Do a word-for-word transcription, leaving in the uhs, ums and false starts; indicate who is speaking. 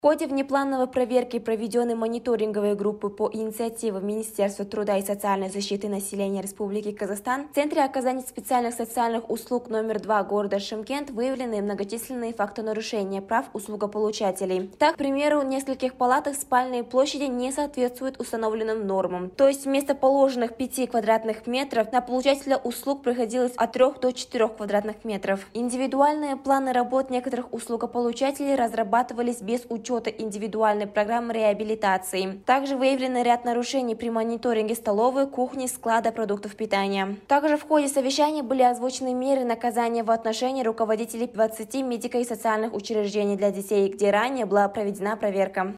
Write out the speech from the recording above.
Speaker 1: В ходе внеплановой проверки, проведенной мониторинговой группы по инициативе Министерства труда и социальной защиты населения Республики Казахстан, в Центре оказания специальных социальных услуг номер два города Шымкент выявлены многочисленные факты нарушения прав услугополучателей. Так, к примеру, в нескольких палатах спальные площади не соответствуют установленным нормам. То есть вместо положенных пяти квадратных метров на получателя услуг приходилось от трёх до четырёх квадратных метров. Индивидуальные планы работ некоторых услугополучателей разрабатывались без учета индивидуальной программы реабилитации. Также выявлен ряд нарушений при мониторинге столовой, кухни, склада продуктов питания. Также в ходе совещания были озвучены меры наказания в отношении руководителей двадцати медико- и социальных учреждений для детей, где ранее была проведена проверка.